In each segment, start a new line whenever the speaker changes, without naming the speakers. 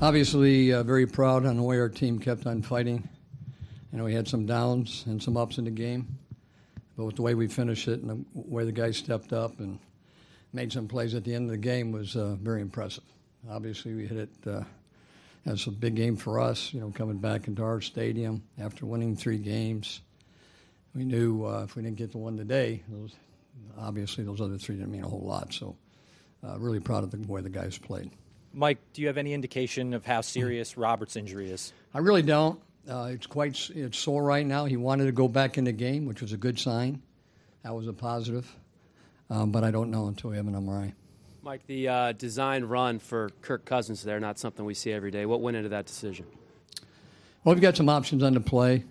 Obviously, very proud on the way our team kept on fighting. We had some downs and some ups in the game, but with the way we finished it and the way the guys stepped up and made some plays at the end of the game was very impressive. Obviously, we hit it as a big game for us, coming back into our stadium after winning 3 games. We knew if we didn't get the one today, those other 3 didn't mean a whole lot. So really proud of the way the guys played.
Mike, do you have any indication of how serious Robert's injury is?
I really don't. It's sore right now. He wanted to go back in the game, which was a good sign. That was a positive. But I don't know until we have an MRI.
Mike, the design run for Kirk Cousins there, not something we see every day. What went into that decision?
Well, we've got some options on the play.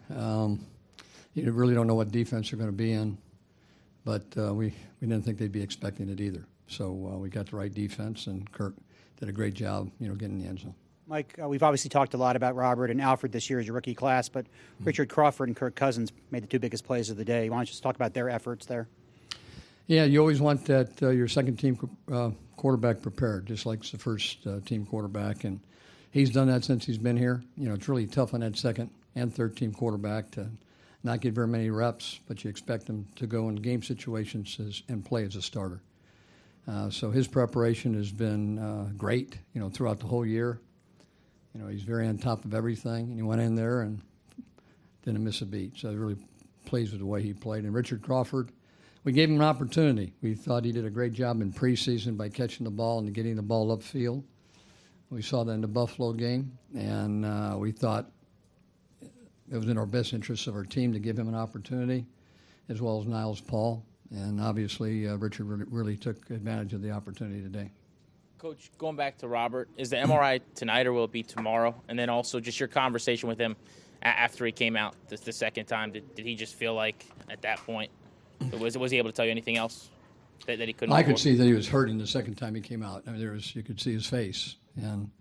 You really don't know what defense they're going to be in. But we didn't think they'd be expecting it either. So we got the right defense, and Kirk did a great job, getting in the end zone.
Mike, we've obviously talked a lot about Robert and Alfred this year as your rookie class, but Richard Crawford and Kirk Cousins made the 2 biggest plays of the day. Why don't you just talk about their efforts there? Yeah,
you always want that your second-team quarterback prepared, just like the first-team quarterback, and he's done that since he's been here. It's really tough on that second- and third-team quarterback to not get very many reps, but you expect them to go in game situations and play as a starter. So his preparation has been great, throughout the whole year. He's very on top of everything, and he went in there and didn't miss a beat. So I was really pleased with the way he played. And Richard Crawford, we gave him an opportunity. We thought he did a great job in preseason by catching the ball and getting the ball upfield. We saw that in the Buffalo game, and we thought it was in our best interest of our team to give him an opportunity, as well as Niles Paul. And obviously, Richard really took advantage of the opportunity today.
Coach, going back to Robert, is the MRI tonight or will it be tomorrow? And then also just your conversation with him after he came out the second time. Did he just feel like at that point, was he able to tell you anything else that he couldn't?
I could see that he was hurting the second time he came out. I mean, you could see his face. And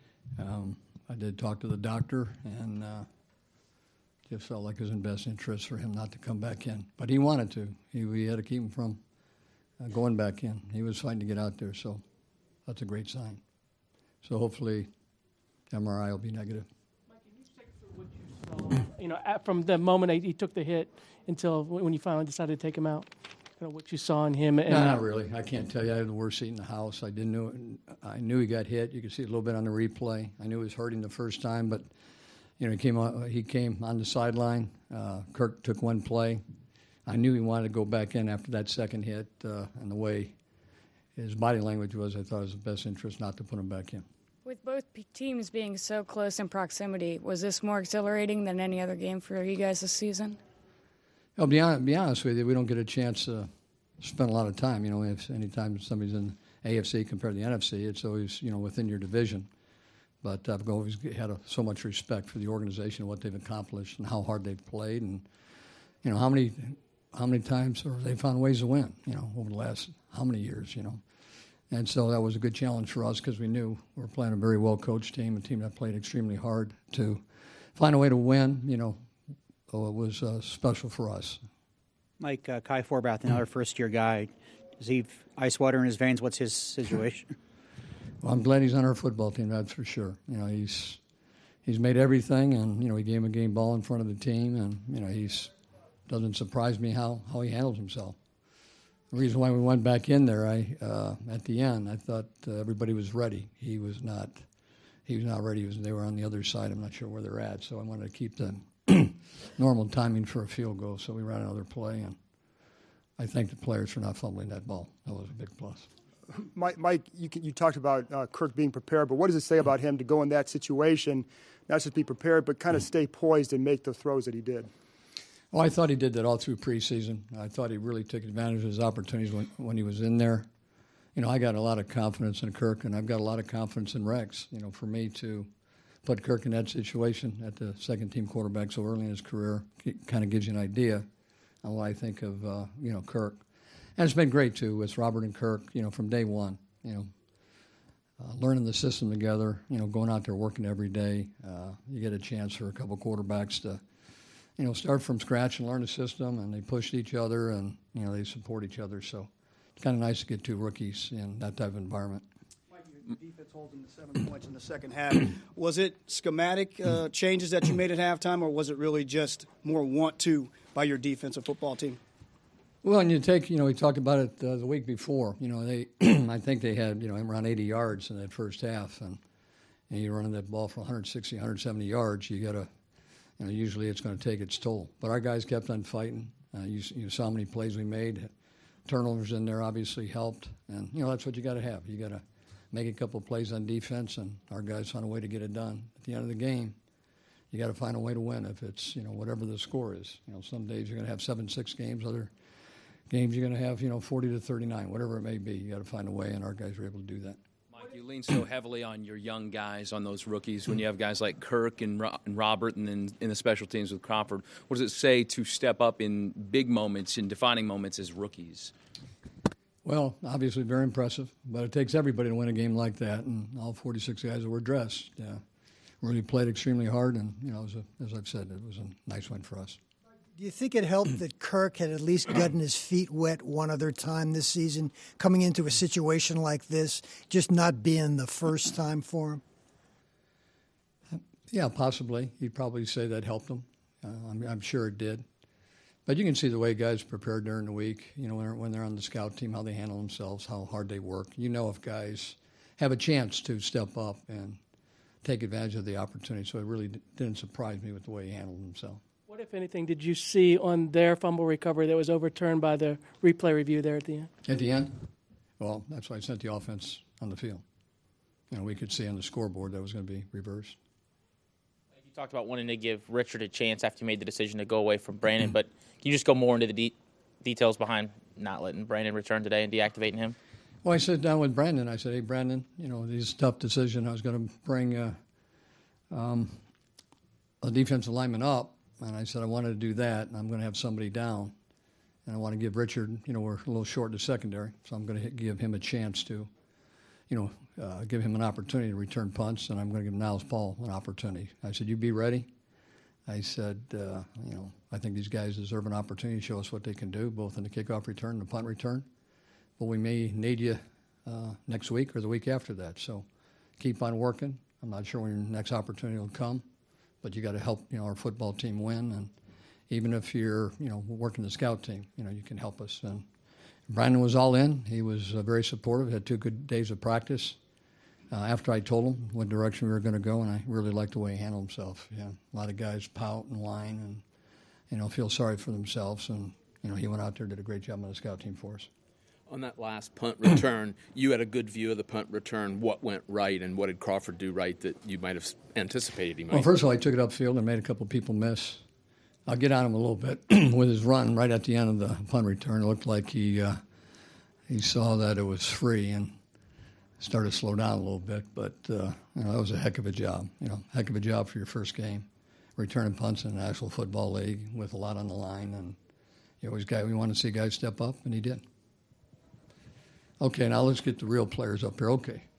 I did talk to the doctor, and just felt like it was in best interest for him not to come back in. But he wanted to. We had to keep him from going back in. He was fighting to get out there, so that's a great sign. So hopefully MRI will be negative.
Mike, can you take what you saw, from the moment he took the hit until when you finally decided to take him out? What you saw in him?
No, not really. I can't tell you. I had the worst seat in the house. I knew he got hit. You could see it a little bit on the replay. I knew he was hurting the first time, but he came on the sideline. Kirk took one play. I knew he wanted to go back in after that second hit, and the way his body language was, I thought it was the best interest not to put him back in.
With both teams being so close in proximity, was this more exhilarating than any other game for you guys this season?
I'll be honest with you, we don't get a chance to spend a lot of time. If any time somebody's in AFC compared to the NFC, it's always, within your division. But I've always had so much respect for the organization and what they've accomplished and how hard they've played, and how many times they found ways to win. Over the last how many years. And so that was a good challenge for us because we knew we were playing a very well coached team, a team that played extremely hard to find a way to win. So it was special for us.
Mike, Kai Forbath, another first-year guy. Does he have ice water in his veins? What's his situation?
Well, I'm glad he's on our football team, that's for sure. He's made everything, and, he gave him a game ball in front of the team, and, he's doesn't surprise me how he handles himself. The reason why we went back in there, at the end, I thought everybody was ready. He was not ready. They were on the other side. I'm not sure where they're at, so I wanted to keep the normal timing for a field goal, so we ran another play, and I thank the players for not fumbling that ball. That was a big plus.
Mike, you talked about Kirk being prepared, but what does it say about him to go in that situation, not just be prepared, but kind of stay poised and make the throws that he did?
Well, I thought he did that all through preseason. I thought he really took advantage of his opportunities when he was in there. I got a lot of confidence in Kirk, and I've got a lot of confidence in Rex. For me to put Kirk in that situation at the second-team quarterback so early in his career kind of gives you an idea on what I think of, Kirk. And it's been great, too, with Robert and Kirk, from day one, learning the system together, going out there working every day. You get a chance for a couple quarterbacks to, start from scratch and learn the system, and they push each other and, they support each other. So it's kind of nice to get two rookies in that type of environment.
Mike,
Defense holds them to 7 points in the second half. Was it schematic changes that you made at halftime, or was it really just more want to by your defensive football team?
Well, and you take, we talked about it the week before. They, I think they had, around 80 yards in that first half, and you're running that ball for 160, 170 yards. You got to, usually it's going to take its toll. But our guys kept on fighting. You saw how many plays we made. Turnovers in there obviously helped, and that's what you got to have. You got to make a couple of plays on defense, and our guys found a way to get it done. At the end of the game, you got to find a way to win. If it's whatever the score is, some days you're going to have 7-6 games, other games you're going to have 40-39, whatever it may be. You got to find a way, and our guys were able to do that.
Mike, you lean so heavily on your young guys, on those rookies. When you have guys like Kirk and Robert, and then in the special teams with Crawford, what does it say to step up in big moments, in defining moments as rookies?
Well, obviously very impressive, but it takes everybody to win a game like that, and all 46 guys that were dressed really played extremely hard, and as I've said, it was a nice win for us.
Do you think it helped that Kirk had at least gotten his feet wet one other time this season, coming into a situation like this, just not being the first time for him?
Yeah, possibly. You'd probably say that helped him. I'm sure it did. But you can see the way guys prepare during the week, when they're on the scout team, how they handle themselves, how hard they work. If guys have a chance to step up and take advantage of the opportunity. So it really didn't surprise me with the way he handled himself.
What, if anything, did you see on their fumble recovery that was overturned by the replay review there at the end?
At the end? Well, that's why I sent the offense on the field. We could see on the scoreboard that was going to be reversed.
You talked about wanting to give Richard a chance after you made the decision to go away from Brandon, but can you just go more into the details behind not letting Brandon return today and deactivating him?
Well, I sat down with Brandon. I said, hey, Brandon, this is a tough decision. I was going to bring a defensive lineman up, and I said I wanted to do that, and I'm going to have somebody down. And I want to give Richard, we're a little short in the secondary, so I'm going to give him a chance to, give him an opportunity to return punts, and I'm going to give Niles Paul an opportunity. I said, you be ready. I said, I think these guys deserve an opportunity to show us what they can do, both in the kickoff return and the punt return. But we may need you next week or the week after that. So keep on working. I'm not sure when your next opportunity will come, but you got to help our football team win. And even if you're working the scout team, you can help us. And Brandon was all in. He was very supportive. Had 2 good days of practice. After I told him what direction we were going to go, and I really liked the way he handled himself. Yeah, a lot of guys pout and whine and feel sorry for themselves. And he went out there and did a great job on the scout team for us.
On that last punt return, you had a good view of the punt return. What went right, and what did Crawford do right that you might have anticipated he might?
Well, first of all, he took it upfield and made a couple people miss. I'll get on him a little bit with his run right at the end of the punt return. It looked like he saw that it was free and started to slow down a little bit. But that was a heck of a job. Heck of a job for your first game, returning punts in an actual football league with a lot on the line. And we want to see guys step up, and he did. Okay, now let's get the real players up here. Okay,